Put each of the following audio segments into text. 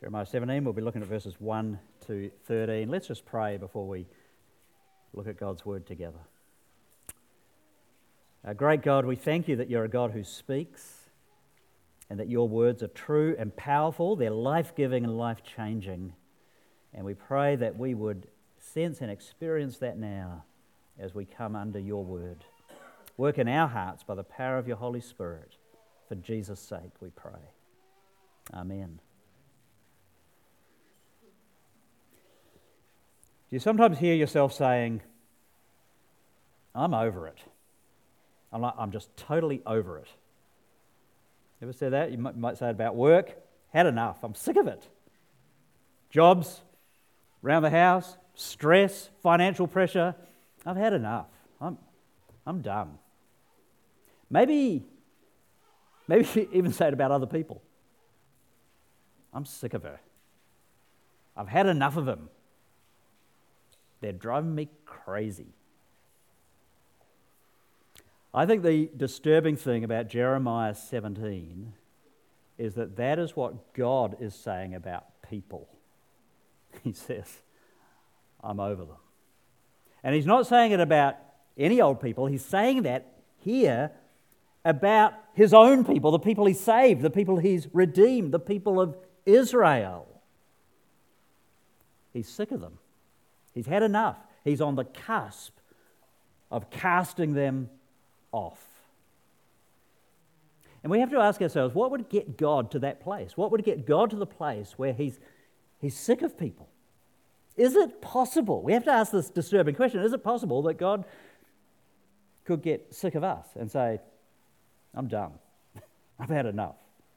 Jeremiah 17, we'll be looking at verses 1 to 13. Let's just pray before we look at God's word together. Our great God, we thank you that you're a God who speaks and that your words are true and powerful. They're life-giving and life-changing. And we pray that we would sense and experience that now as we come under your word. Work in our hearts by the power of your Holy Spirit. For Jesus' sake, we pray. Amen. Do you sometimes hear yourself saying, I'm over it. I'm just totally over it. You ever say that? You might say it about work. Had enough. I'm sick of it. Jobs, around the house, stress, financial pressure. I've had enough. I'm done. Maybe you even say it about other people. I'm sick of her. I've had enough of him. They're driving me crazy. I think the disturbing thing about Jeremiah 17 is that is what God is saying about people. He says, I'm over them. And he's not saying it about any old people. He's saying that here about his own people, the people he saved, the people he's redeemed, the people of Israel. He's sick of them. He's had enough. He's on the cusp of casting them off. And we have to ask ourselves, what would get God to that place? What would get God to the place where he's sick of people? Is it possible? We have to ask this disturbing question. Is it possible that God could get sick of us and say, I'm done. I've had enough.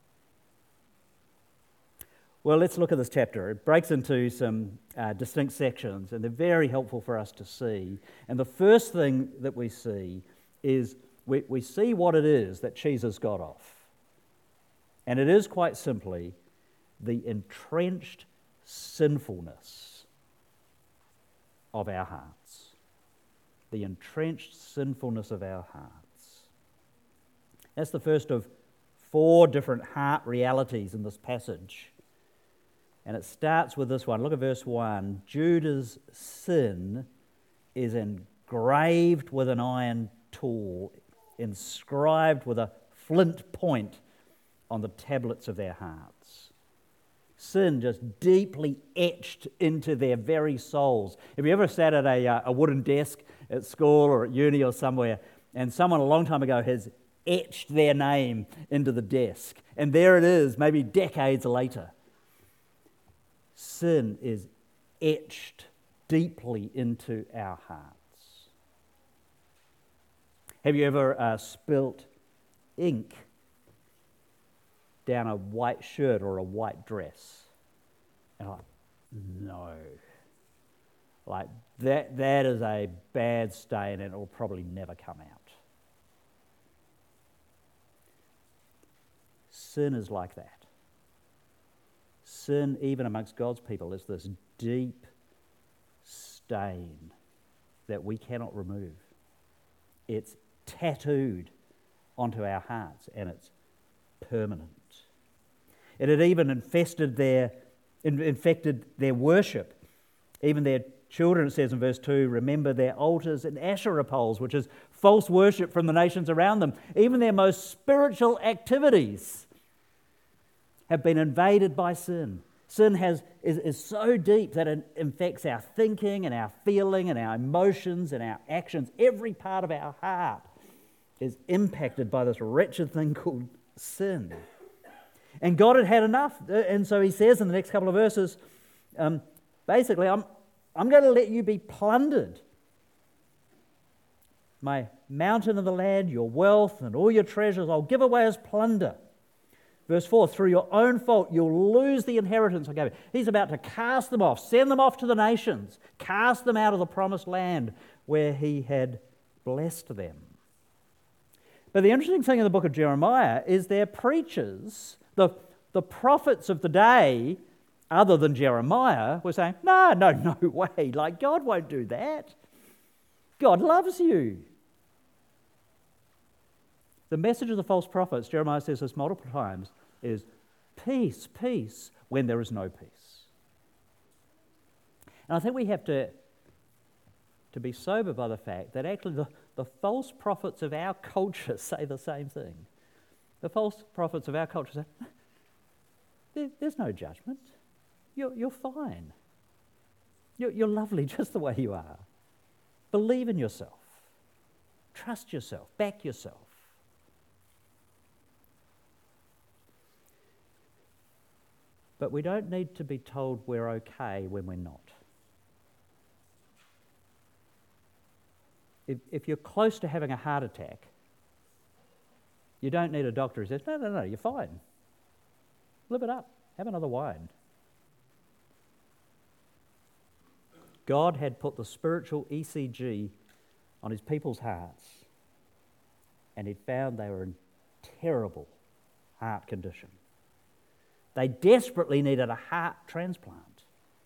Well, let's look at this chapter. It breaks into some distinct sections, and they're very helpful for us to see. And the first thing that we see is we see what it is that cheeses God off. And it is quite simply the entrenched sinfulness of our hearts. The entrenched sinfulness of our hearts. That's the first of 4 different heart realities in this passage. And it starts with this one. Look at verse 1. Judah's sin is engraved with an iron tool, inscribed with a flint point on the tablets of their hearts. Sin just deeply etched into their very souls. Have you ever sat at a wooden desk at school or at uni or somewhere, and someone a long time ago has etched their name into the desk, and there it is, maybe decades later. Sin is etched deeply into our hearts. Have you ever spilt ink down a white shirt or a white dress? And I'm like, no. Like, that is a bad stain and it will probably never come out. Sin is like that. Sin, even amongst God's people, is this deep stain that we cannot remove. It's tattooed onto our hearts and it's permanent. It had even infected their worship. Even their children, it says in verse 2, remember their altars and Asherah poles, which is false worship from the nations around them. Even their most spiritual activities have been invaded by sin. Sin is so deep that it infects our thinking and our feeling and our emotions and our actions. Every part of our heart is impacted by this wretched thing called sin. And God had had enough. And so he says in the next couple of verses, basically, I'm going to let you be plundered. My mountain of the land, your wealth and all your treasures, I'll give away as plunder. Verse 4, through your own fault, you'll lose the inheritance I gave you. He's about to cast them off, send them off to the nations, cast them out of the promised land where he had blessed them. But the interesting thing in the book of Jeremiah is their preachers, the prophets of the day, other than Jeremiah, were saying, no way, like God won't do that. God loves you. The message of the false prophets, Jeremiah says this multiple times, is peace, peace, when there is no peace. And I think we have to be sober by the fact that actually the false prophets of our culture say the same thing. The false prophets of our culture say, there's no judgment. You're fine. You're lovely just the way you are. Believe in yourself. Trust yourself. Back yourself. But we don't need to be told we're okay when we're not. If you're close to having a heart attack, you don't need a doctor who says, no, you're fine. Live it up. Have another wine. God had put the spiritual ECG on his people's hearts, and he'd found they were in terrible heart condition. They desperately needed a heart transplant.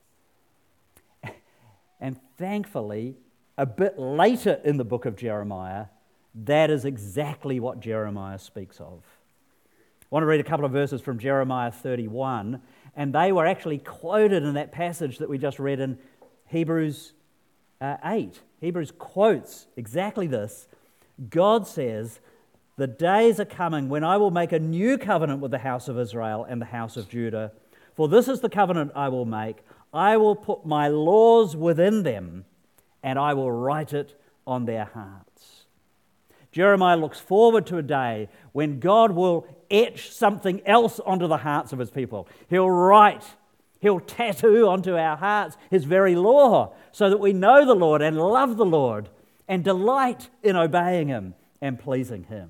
And thankfully, a bit later in the book of Jeremiah, that is exactly what Jeremiah speaks of. I want to read a couple of verses from Jeremiah 31, and they were actually quoted in that passage that we just read in Hebrews 8. Hebrews quotes exactly this. God says, "The days are coming when I will make a new covenant with the house of Israel and the house of Judah. For this is the covenant I will make. I will put my laws within them, and I will write it on their hearts." Jeremiah looks forward to a day when God will etch something else onto the hearts of his people. He'll tattoo onto our hearts his very law so that we know the Lord and love the Lord and delight in obeying him and pleasing him.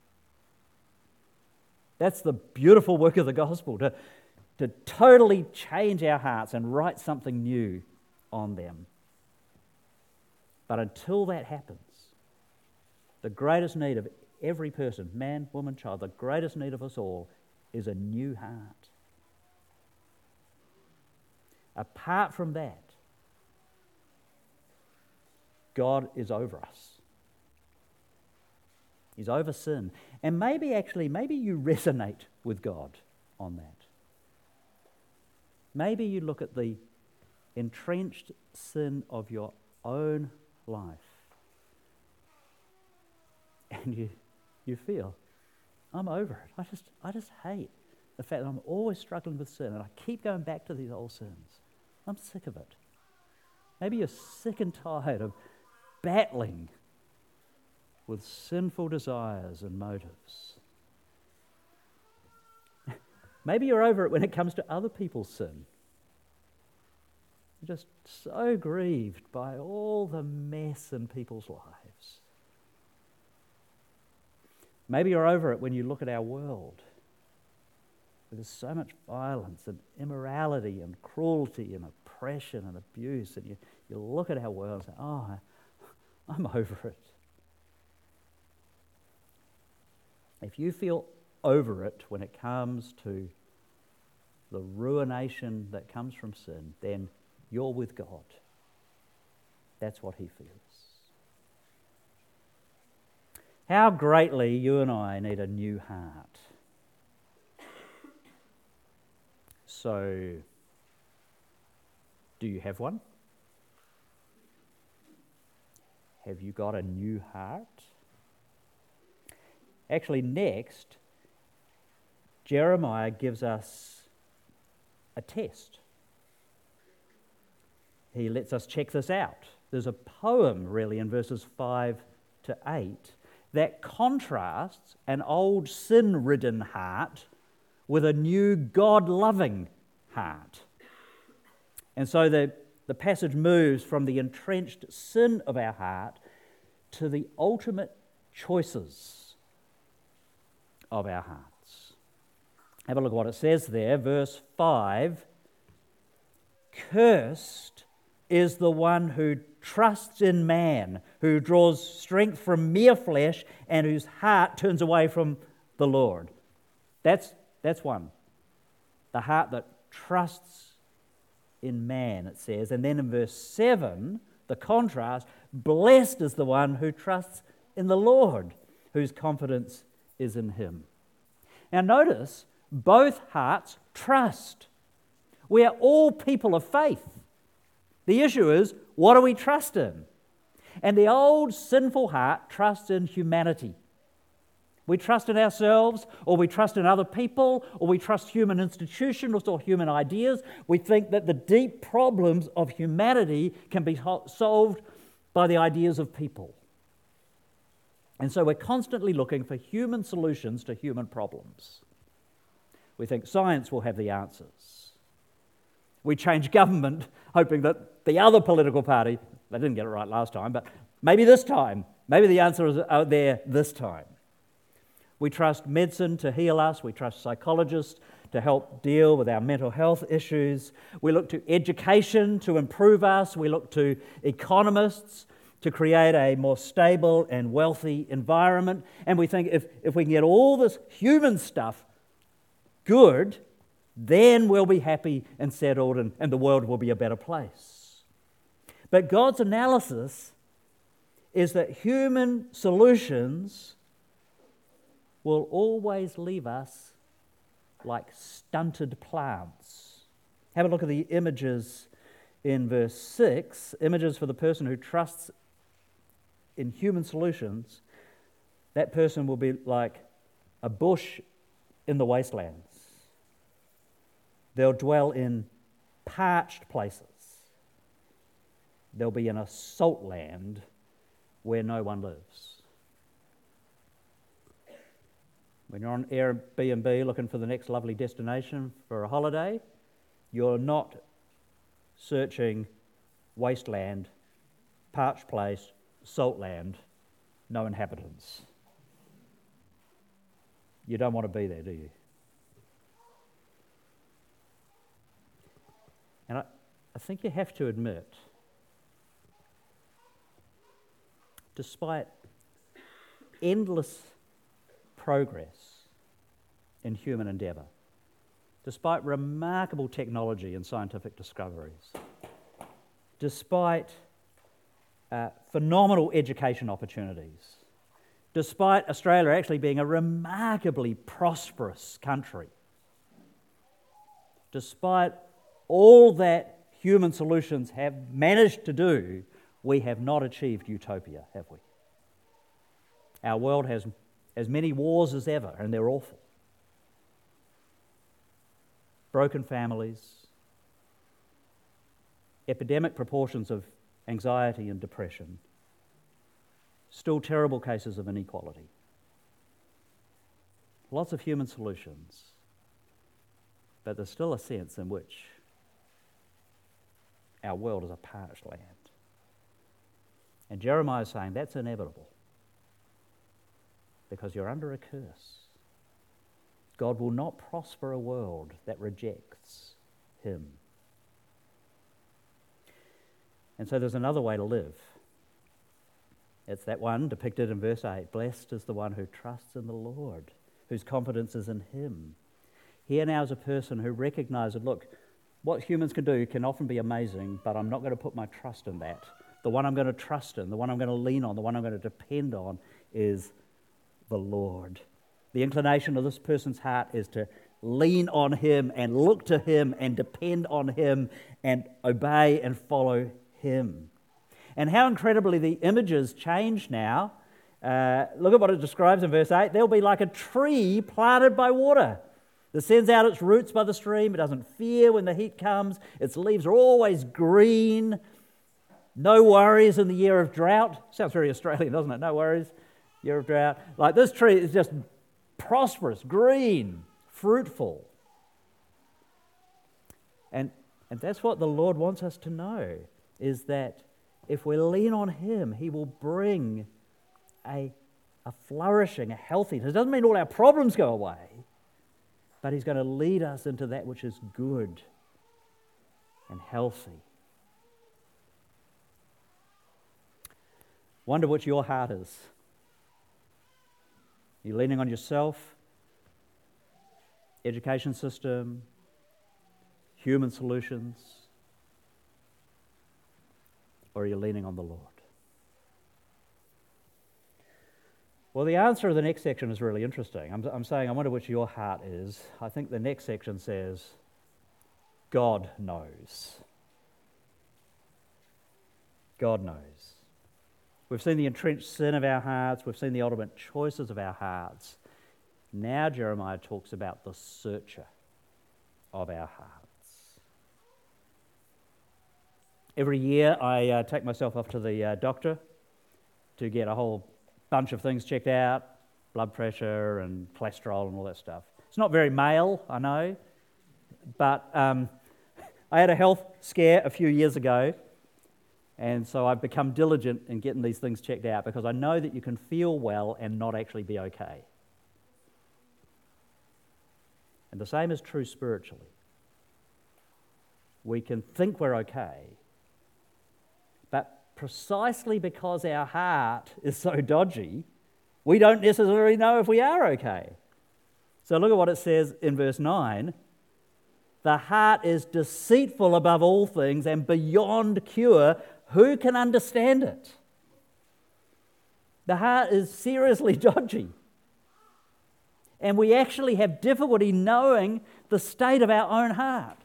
That's the beautiful work of the gospel, to totally change our hearts and write something new on them. But until that happens, the greatest need of every person, man, woman, child, the greatest need of us all is a new heart. Apart from that, God is over us. He's over sin. And maybe you resonate with God on that. Maybe you look at the entrenched sin of your own life and you feel, I'm over it. I just hate the fact that I'm always struggling with sin and I keep going back to these old sins. I'm sick of it. Maybe you're sick and tired of battling with sinful desires and motives. Maybe you're over it when it comes to other people's sin. You're just so grieved by all the mess in people's lives. Maybe you're over it when you look at our world. There's so much violence and immorality and cruelty and oppression and abuse, and you look at our world and say, oh, I'm over it. If you feel over it when it comes to the ruination that comes from sin, then you're with God. That's what he feels. How greatly you and I need a new heart. So, do you have one? Have you got a new heart? Actually, next, Jeremiah gives us a test. He lets us check this out. There's a poem, really, in verses 5 to 8 that contrasts an old sin-ridden heart with a new God-loving heart. And so the passage moves from the entrenched sin of our heart to the ultimate choices of our hearts. Have a look at what it says there, verse 5. Cursed is the one who trusts in man, who draws strength from mere flesh, and whose heart turns away from the Lord. That's one. The heart that trusts in man, it says. And then in verse 7, the contrast, blessed is the one who trusts in the Lord, whose confidence is in him. Now notice, both hearts trust. We are all people of faith. The issue is, what do we trust in? And the old sinful heart trusts in humanity. We trust in ourselves, or we trust in other people, or we trust human institutions or human ideas. We think that the deep problems of humanity can be solved by the ideas of people. And so we're constantly looking for human solutions to human problems. We think science will have the answers. We change government hoping that the other political party, they didn't get it right last time, but maybe this time, maybe the answer is out there this time. We trust medicine to heal us. We trust psychologists to help deal with our mental health issues. We look to education to improve us. We look to economists to create a more stable and wealthy environment. And we think if we can get all this human stuff good, then we'll be happy and settled and the world will be a better place. But God's analysis is that human solutions will always leave us like stunted plants. Have a look at the images in verse 6, images for the person who trusts in human solutions. That person will be like a bush in the wastelands. They'll dwell in parched places. They'll be in a salt land where no one lives. When you're on Airbnb looking for the next lovely destination for a holiday, you're not searching wasteland, parched place, salt land, no inhabitants. You don't want to be there, do you? And I think you have to admit, despite endless progress in human endeavour, despite remarkable technology and scientific discoveries, despite phenomenal education opportunities, despite Australia actually being a remarkably prosperous country, despite all that human solutions have managed to do, we have not achieved utopia, have we? Our world has as many wars as ever, and they're awful. Broken families, epidemic proportions of anxiety and depression, still terrible cases of inequality. Lots of human solutions, but there's still a sense in which our world is a parched land. And Jeremiah is saying that's inevitable because you're under a curse. God will not prosper a world that rejects him. And so there's another way to live. It's that one depicted in verse 8. Blessed is the one who trusts in the Lord, whose confidence is in him. Here now is a person who recognises, look, what humans can do can often be amazing, but I'm not going to put my trust in that. The one I'm going to trust in, the one I'm going to lean on, the one I'm going to depend on is the Lord. The inclination of this person's heart is to lean on him and look to him and depend on him and obey and follow him. And how incredibly the images change now. Look at what it describes in verse 8. They'll be like a tree planted by water that sends out its roots by the stream. It doesn't fear when the heat comes. Its leaves are always green. No worries in the year of drought. Sounds very Australian, doesn't it? No worries, year of drought. Like this tree is just prosperous, green, fruitful. And that's what the Lord wants us to know, is that if we lean on him, he will bring a flourishing, a healthiness. It doesn't mean all our problems go away, but he's going to lead us into that which is good and healthy. Wonder which your heart is. Are you leaning on yourself, education system, human solutions, or are you leaning on the Lord? Well, the answer of the next section is really interesting. I'm saying, I wonder which your heart is. I think the next section says, God knows. God knows. We've seen the entrenched sin of our hearts. We've seen the ultimate choices of our hearts. Now Jeremiah talks about the searcher of our hearts. Every year I take myself off to the doctor to get a whole bunch of things checked out, blood pressure and cholesterol and all that stuff. It's not very male, I know, but I had a health scare a few years ago, and so I've become diligent in getting these things checked out because I know that you can feel well and not actually be okay. And the same is true spiritually. We can think we're okay, but precisely because our heart is so dodgy, we don't necessarily know if we are okay. So look at what it says in verse 9. The heart is deceitful above all things and beyond cure. Who can understand it? The heart is seriously dodgy. And we actually have difficulty knowing the state of our own heart.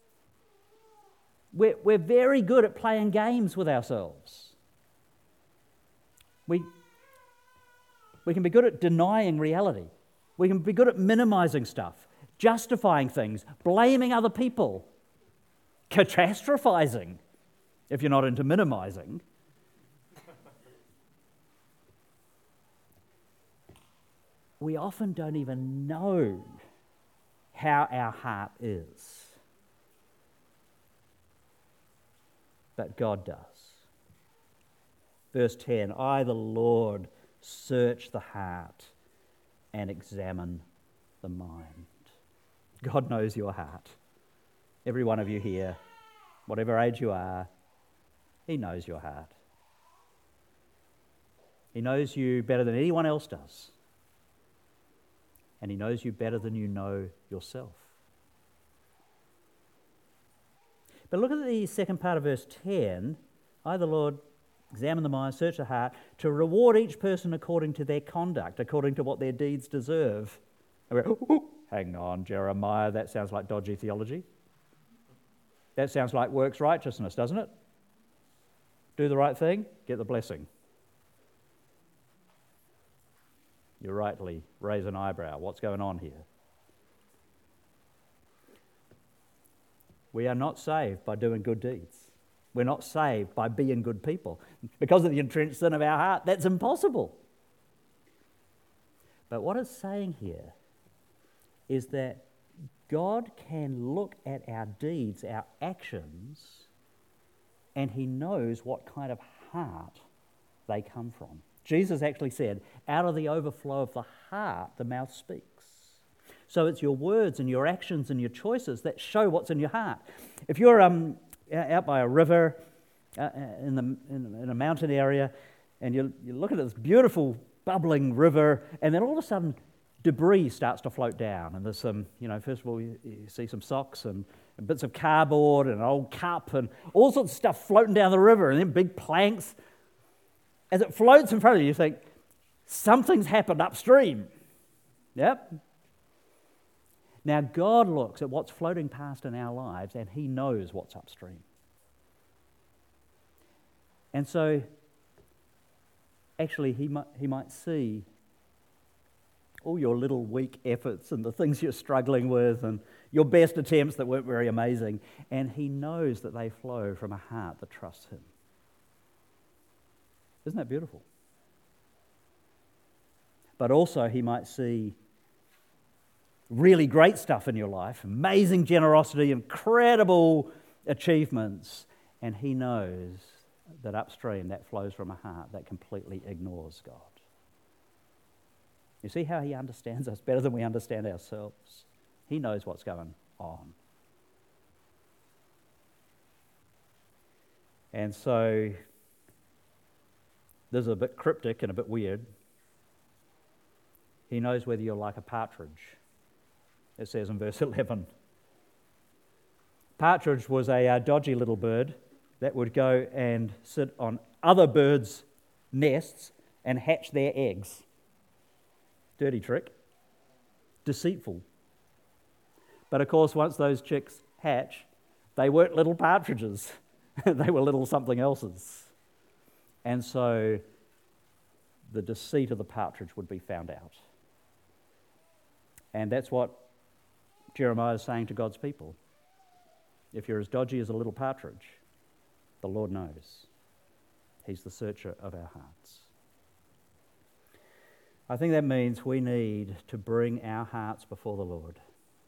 We're very good at playing games with ourselves. We can be good at denying reality. We can be good at minimizing stuff, justifying things, blaming other people, catastrophizing, if you're not into minimizing. We often don't even know how our heart is. But God does. Verse 10, I, the Lord, search the heart and examine the mind. God knows your heart. Every one of you here, whatever age you are, He knows your heart. He knows you better than anyone else does. And He knows you better than you know yourself. But look at the second part of verse 10. I, the Lord, examine the mind, search the heart, to reward each person according to their conduct, according to what their deeds deserve. Hang on, Jeremiah, that sounds like dodgy theology. That sounds like works righteousness, doesn't it? Do the right thing, get the blessing. You rightly raise an eyebrow. What's going on here? We are not saved by doing good deeds. We're not saved by being good people. Because of the entrenched sin of our heart, that's impossible. But what it's saying here is that God can look at our deeds, our actions, and He knows what kind of heart they come from. Jesus actually said, out of the overflow of the heart, the mouth speaks. So it's your words and your actions and your choices that show what's in your heart. If you're out by a river in a mountain area and you look at this beautiful bubbling river, and then all of a sudden debris starts to float down, and there's some, first of all you see some socks and bits of cardboard and an old cup and all sorts of stuff floating down the river, and then big planks. As it floats in front of you, you think, something's happened upstream. Yep. Now, God looks at what's floating past in our lives, and He knows what's upstream. And so, actually, He might see all your little weak efforts and the things you're struggling with and your best attempts that weren't very amazing, and He knows that they flow from a heart that trusts Him. Isn't that beautiful? But also He might see really great stuff in your life, amazing generosity, incredible achievements, and He knows that upstream that flows from a heart that completely ignores God. You see how He understands us better than we understand ourselves? He knows what's going on. And so this is a bit cryptic and a bit weird. He knows whether you're like a partridge. It says in verse 11. Partridge was a dodgy little bird that would go and sit on other birds' nests and hatch their eggs. Dirty trick. Deceitful. But of course, once those chicks hatch, they weren't little partridges. They were little something else's. And so the deceit of the partridge would be found out. And that's what Jeremiah is saying to God's people. If you're as dodgy as a little partridge, the Lord knows. He's the searcher of our hearts. I think that means we need to bring our hearts before the Lord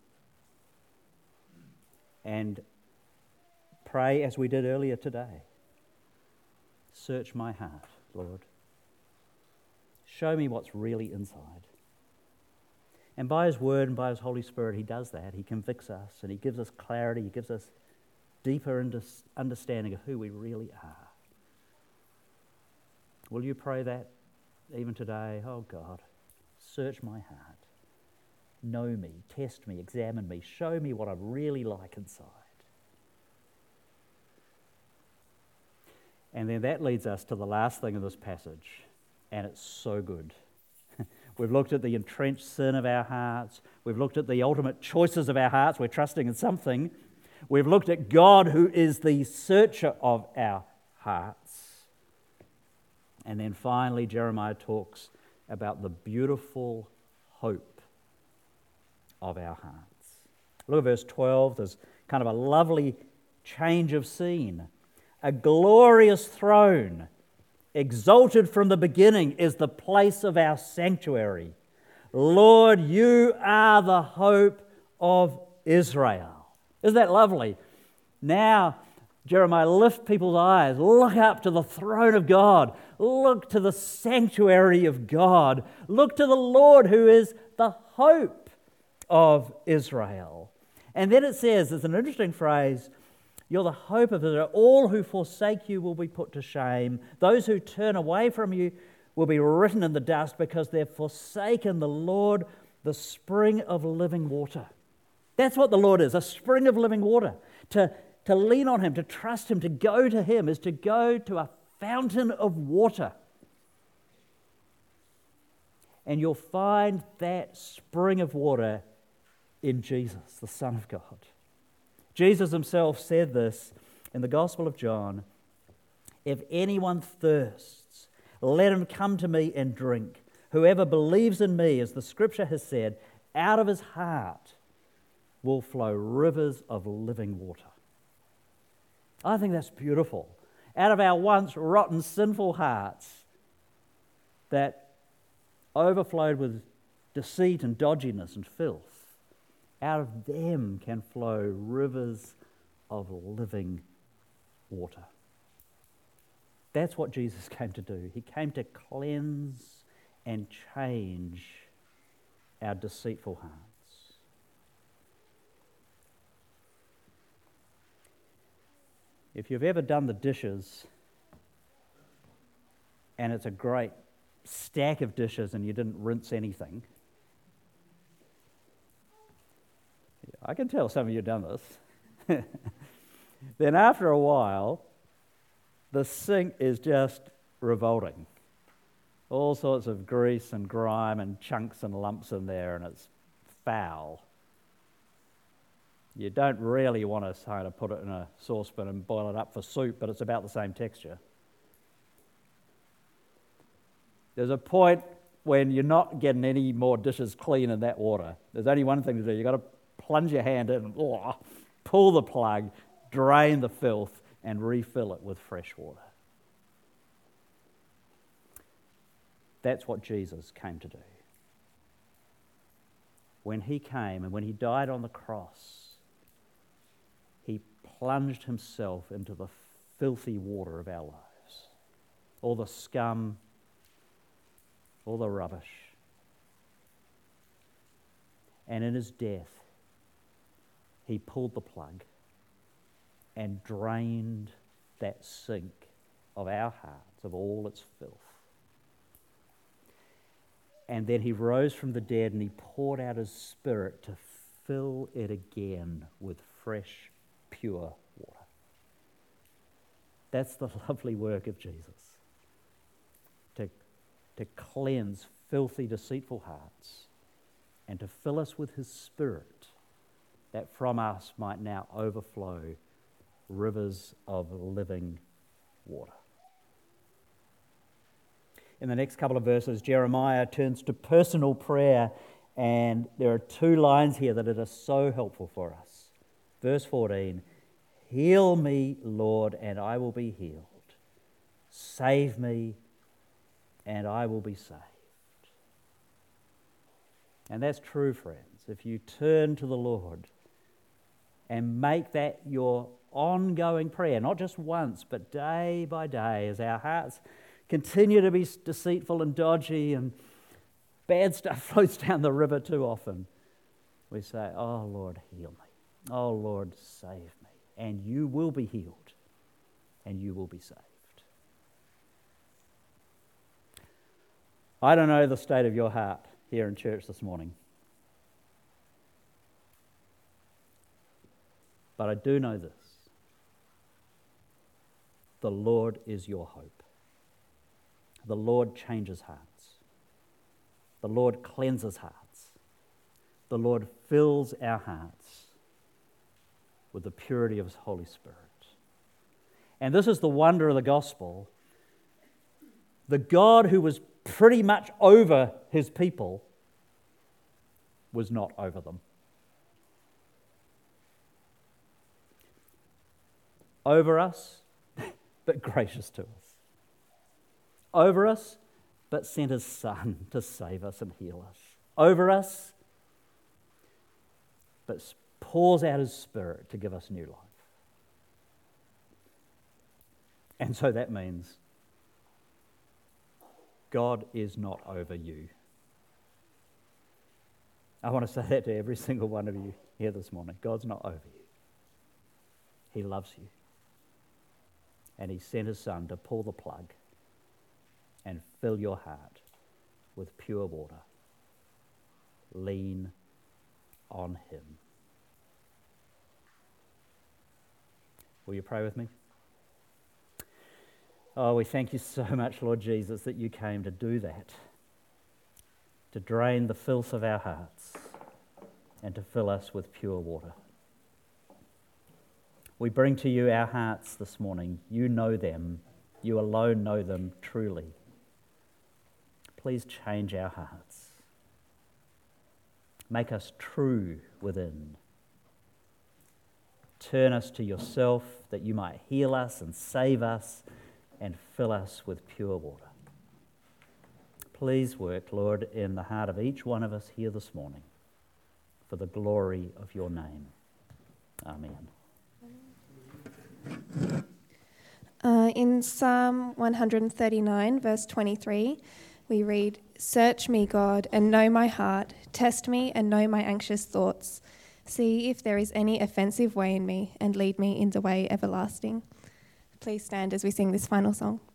and pray as we did earlier today. Search my heart, Lord. Show me what's really inside. And by His Word and by His Holy Spirit, He does that. He convicts us and He gives us clarity. He gives us deeper understanding of who we really are. Will you pray that even today? Oh God, search my heart. Know me, test me, examine me. Show me what I'm really like inside. And then that leads us to the last thing in this passage, and it's so good. We've looked at the entrenched sin of our hearts. We've looked at the ultimate choices of our hearts. We're trusting in something. We've looked at God, who is the searcher of our hearts. And then finally, Jeremiah talks about the beautiful hope of our hearts. Look at verse 12. There's kind of a lovely change of scene. A glorious throne, exalted from the beginning, is the place of our sanctuary. Lord, you are the hope of Israel. Isn't that lovely? Now, Jeremiah, lift people's eyes. Look up to the throne of God. Look to the sanctuary of God. Look to the Lord, who is the hope of Israel. And then it says, there's an interesting phrase, you're the hope of Israel. All who forsake you will be put to shame. Those who turn away from you will be written in the dust because they've forsaken the Lord, the spring of living water. That's what the Lord is, a spring of living water. To lean on Him, to trust Him, to go to Him is to go to a fountain of water. And you'll find that spring of water in Jesus, the Son of God. Jesus Himself said this in the Gospel of John, if anyone thirsts, let him come to me and drink. Whoever believes in me, as the Scripture has said, out of his heart will flow rivers of living water. I think that's beautiful. Out of our once rotten, sinful hearts that overflowed with deceit and dodginess and filth, out of them can flow rivers of living water. That's what Jesus came to do. He came to cleanse and change our deceitful hearts. If you've ever done the dishes and it's a great stack of dishes and you didn't rinse anything, I can tell some of you have done this. Then after a while, the sink is just revolting. All sorts of grease and grime and chunks and lumps in there, and it's foul. You don't really want to kind of put it in a saucepan and boil it up for soup, but it's about the same texture. There's a point when you're not getting any more dishes clean in that water. There's only one thing to do. You've got to plunge your hand in, pull the plug, drain the filth, and refill it with fresh water. That's what Jesus came to do. When He came and when He died on the cross, He plunged Himself into the filthy water of our lives. All the scum, all the rubbish. And in His death, He pulled the plug and drained that sink of our hearts of all its filth. And then He rose from the dead and He poured out His Spirit to fill it again with fresh, pure water. That's the lovely work of Jesus. To cleanse, filthy, deceitful hearts, and to fill us with his Spirit, that from us might now overflow rivers of living water. In the next couple of verses, Jeremiah turns to personal prayer, and there are 2 lines here that are so helpful for us. Verse 14, "Heal me, Lord, and I will be healed. Save me, and I will be saved." And that's true, friends. If you turn to the Lord and make that your ongoing prayer, not just once, but day by day, as our hearts continue to be deceitful and dodgy and bad stuff flows down the river too often, we say, "Oh Lord, heal me. Oh Lord, save me." And you will be healed and you will be saved. I don't know the state of your heart here in church this morning, but I do know this: the Lord is your hope. The Lord changes hearts. The Lord cleanses hearts. The Lord fills our hearts with the purity of his Holy Spirit. And this is the wonder of the gospel. The God who was pretty much over his people was not over them. Over us, but gracious to us. Over us, but sent his Son to save us and heal us. Over us, but pours out his Spirit to give us new life. And so that means God is not over you. I want to say that to every single one of you here this morning. God's not over you. He loves you. And he sent his Son to pull the plug and fill your heart with pure water. Lean on him. Will you pray with me? Oh, we thank you so much, Lord Jesus, that you came to do that, to drain the filth of our hearts and to fill us with pure water. We bring to you our hearts this morning. You know them. You alone know them truly. Please change our hearts. Make us true within. Turn us to yourself that you might heal us and save us and fill us with pure water. Please work, Lord, in the heart of each one of us here this morning for the glory of your name. Amen. In Psalm 139, verse 23, we read, "Search me, God, and know my heart. Test me and know my anxious thoughts. See if there is any offensive way in me, and lead me in the way everlasting." Please stand as we sing this final song.